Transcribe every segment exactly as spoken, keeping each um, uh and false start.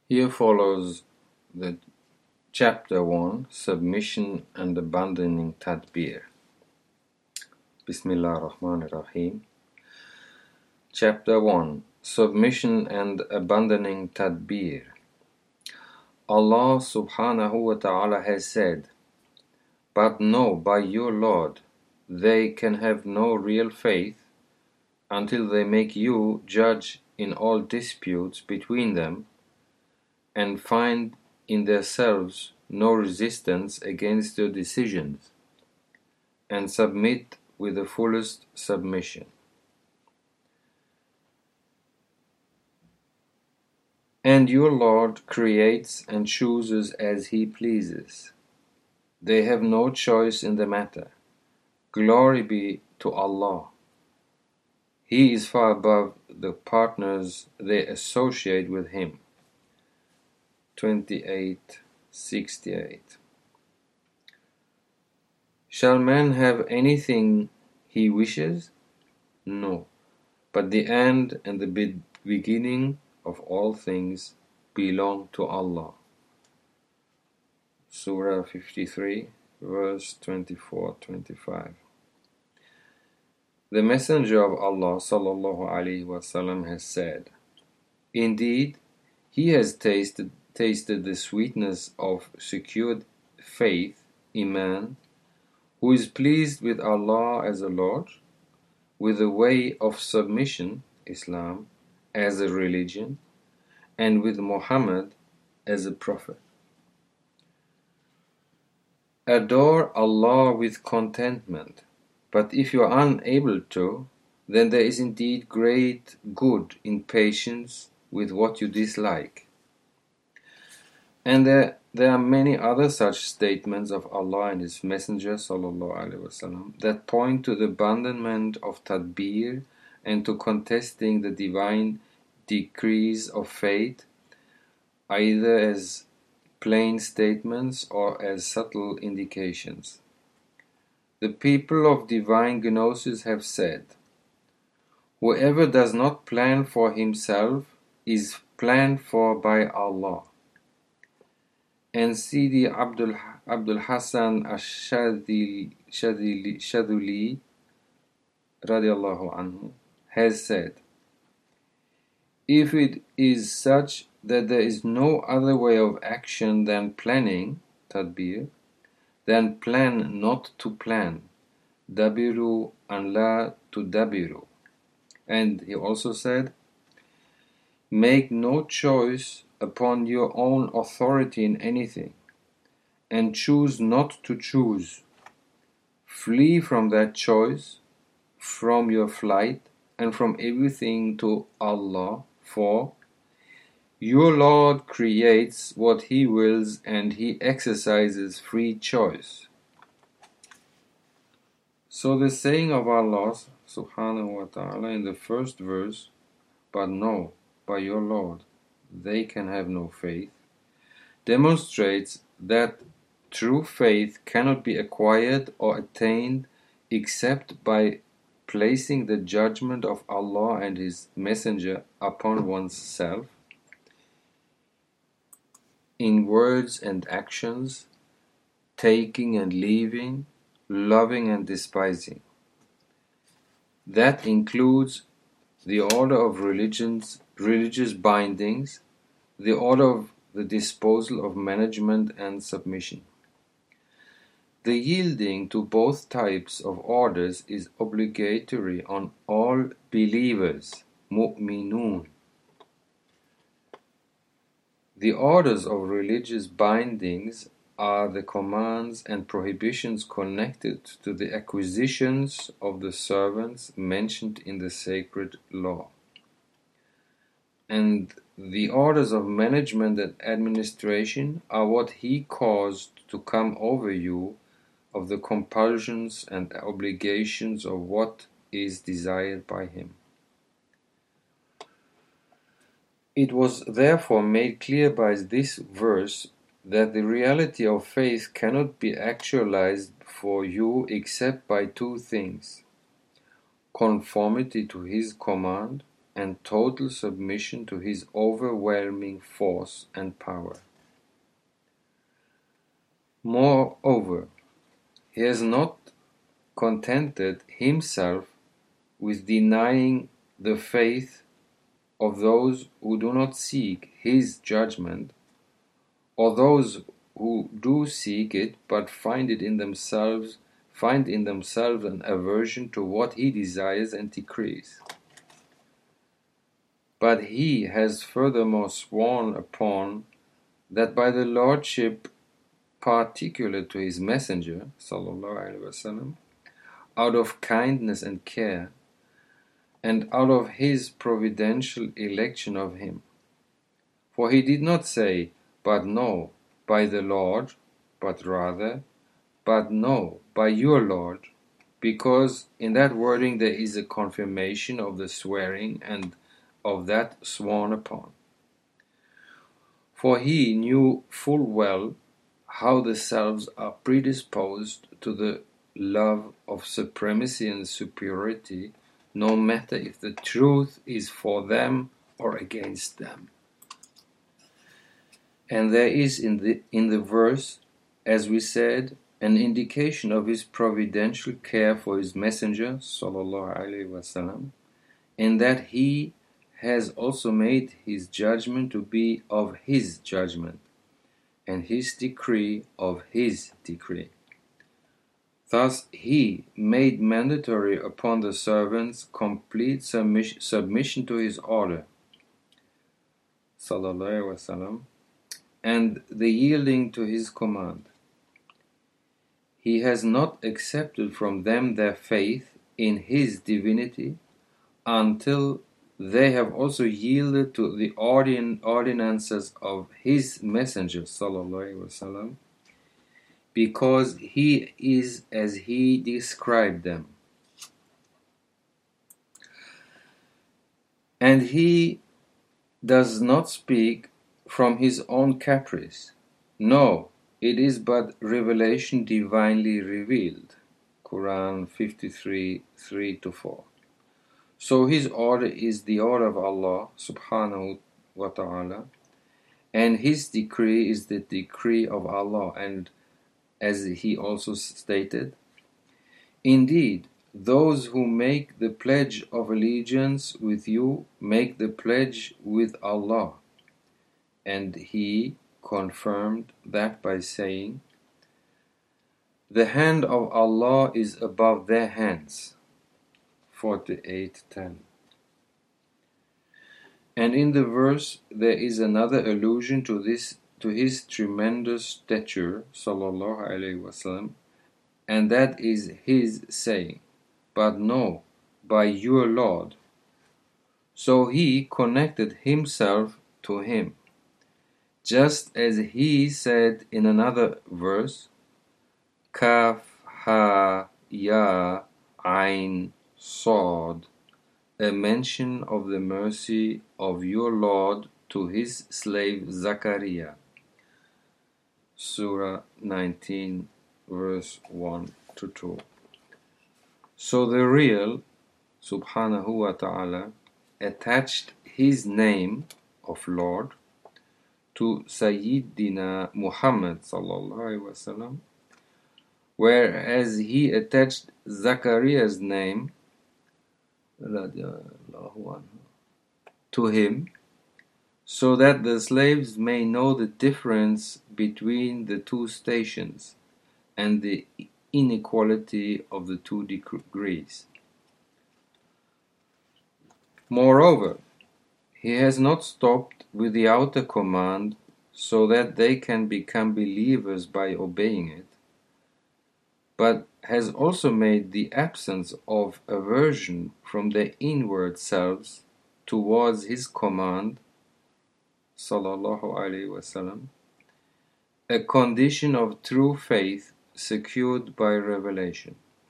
Here follows the chapter one, Submission and Abandoning Tadbir. Bismillah ar-Rahman ar-Rahim. Chapter one, Submission and Abandoning Tadbir. Allah subhanahu wa ta'ala has said, "But know by your Lord, they can have no real faith until they make you judge in all disputes between them and find in themselves no resistance against your decisions, and submit with the fullest submission." And your Lord creates and chooses as He pleases. They have no choice in the matter. Glory be to Allah. He is far above the partners they associate with Him. twenty-eight sixty-eight. Shall man have anything he wishes? No, but the end and the be- beginning of all things belong to Allah. Surah fifty-three, verse twenty-four to twenty-five. The Messenger of Allah sallallahu alaihi wasallam has said, "Indeed, he has tasted tasted the sweetness of secured faith, Iman, who is pleased with Allah as a Lord, with the way of submission, Islam, as a religion, and with Muhammad as a prophet." Adore Allah with contentment, but if you are unable to, then there is indeed great good in patience with what you dislike. And there, there are many other such statements of Allah and His Messenger sallallahu alaihi wasallam that point to the abandonment of tadbir and to contesting the divine decrees of fate, either as plain statements or as subtle indications. The people of divine gnosis have said, "Whoever does not plan for himself is planned for by Allah." And Sidi Abdul, Abdul Hassan Ash-Shadhili Shadhili radiallahu anhu has said, "If it is such that there is no other way of action than planning, tadbir, then plan not to plan, dabiru an la tudabiru." And he also said, "Make no choice upon your own authority in anything, and choose not to choose. Flee from that choice, from your flight, and from everything to Allah, for your Lord creates what He wills and He exercises free choice." So the saying of Allah subhanahu wa ta'ala in the first verse, "But know by your Lord, they can have no faith," demonstrates that true faith cannot be acquired or attained except by placing the judgment of Allah and His Messenger upon oneself in words and actions, taking and leaving, loving and despising. That includes the order of religions, religious bindings, the order of the disposal of management and submission. The yielding to both types of orders is obligatory on all believers, mu'minun. The orders of religious bindings are the commands and prohibitions connected to the acquisitions of the servants mentioned in the sacred law. And the orders of management and administration are what He caused to come over you of the compulsions and obligations of what is desired by Him. It was therefore made clear by this verse that the reality of faith cannot be actualized for you except by two things: conformity to His command and total submission to his overwhelming force and power. Moreover, he has not contented himself with denying the faith of those who do not seek his judgment, or those who do seek it but find it in themselves find in themselves an aversion to what he desires and decrees. But he has furthermore sworn upon that by the lordship particular to his messenger, sallallahu alaihi wasallam, out of kindness and care, and out of his providential election of him. For he did not say, but no, by the Lord, but rather, but no, by your Lord, because in that wording there is a confirmation of the swearing and of that sworn upon. For he knew full well how the selves are predisposed to the love of supremacy and superiority, no matter if the truth is for them or against them. And there is in the in the verse, as we said, an indication of his providential care for his messenger, sallallahu alaihi wasallam, in that he has also made his judgment to be of his judgment, and his decree of his decree. Thus he made mandatory upon the servants complete submission, submission to his order, sallallahu alaihi wasallam, and the yielding to his command. He has not accepted from them their faith in his divinity until they have also yielded to the ordin- ordinances of his messenger, sallallahu alaihi wasallam, because he is as he described them. And he does not speak from his own caprice. No, it is but revelation divinely revealed. Quran fifty-three, three to four. So his order is the order of Allah subhanahu wa ta'ala, and his decree is the decree of Allah, and as he also stated, indeed, those who make the pledge of allegiance with you make the pledge with Allah. And he confirmed that by saying, the hand of Allah is above their hands. forty-eight ten. And in the verse there is another allusion to this to his tremendous stature, sallallahu alaihi wasallam, and that is his saying, but no, by your Lord. So he connected himself to him, just as he said in another verse, Kaf ha ya ain Sod, a mention of the mercy of your Lord to his slave Zachariah. Surah nineteen, verse one to two. So the real, subhanahu wa ta'ala, attached his name of Lord to Sayyidina Muhammad sallallahu alaihi wasallam, whereas he attached Zachariah's name to him, so that the slaves may know the difference between the two stations and the inequality of the two degrees. Moreover, he has not stopped with the outer command so that they can become believers by obeying it, but has also made the absence of aversion from their inward selves towards his command, sallallahu alaihi wasallam, a condition of true faith secured by revelation.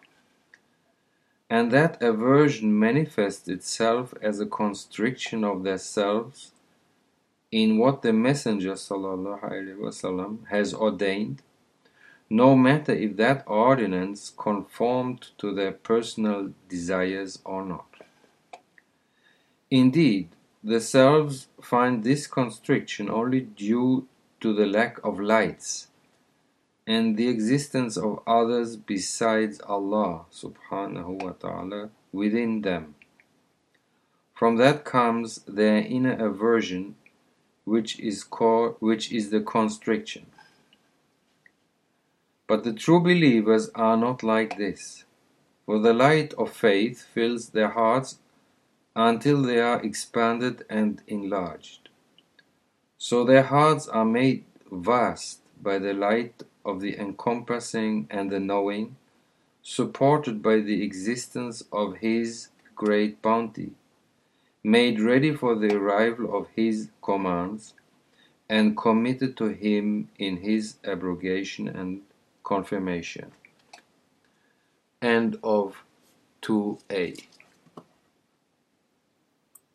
And that aversion manifests itself as a constriction of their selves in what the Messenger sallallahu alaihi wasallam has ordained, no matter if that ordinance conformed to their personal desires or not. Indeed, the selves find this constriction only due to the lack of lights and the existence of others besides Allah subhanahu wa ta'ala within them. From that comes their inner aversion, which is called, which is the constriction. But the true believers are not like this, for the light of faith fills their hearts until they are expanded and enlarged. So their hearts are made vast by the light of the encompassing and the knowing, supported by the existence of His great bounty, made ready for the arrival of His commands, and committed to Him in His abrogation and confirmation. End of two A.